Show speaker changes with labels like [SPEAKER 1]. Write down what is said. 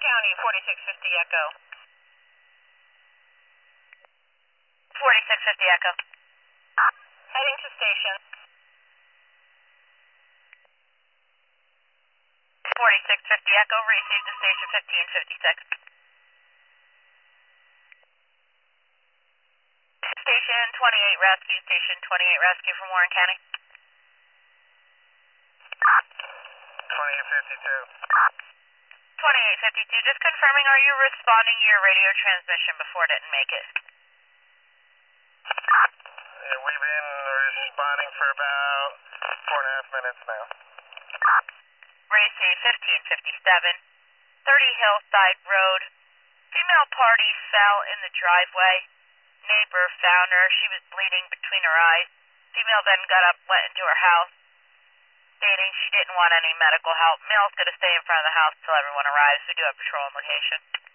[SPEAKER 1] County, 4650 Echo. 4650 Echo. Heading to station. 4650 Echo, received to station 1556. Station 28 Rescue, Station 28 Rescue from Warren County.
[SPEAKER 2] 2852.
[SPEAKER 1] 2852, just confirming, are you responding to your radio transmission before it didn't make it?
[SPEAKER 2] Yeah, we've been responding for about 4.5 minutes now.
[SPEAKER 1] Receive 1557, 30 Hillside Road. Female party fell in the driveway. Neighbor found her. She was bleeding between her eyes. Female then got up, went into her house, stating she didn't want any medical help. Male's going to stay in front of the house until everyone arrives. We do have patrol on location.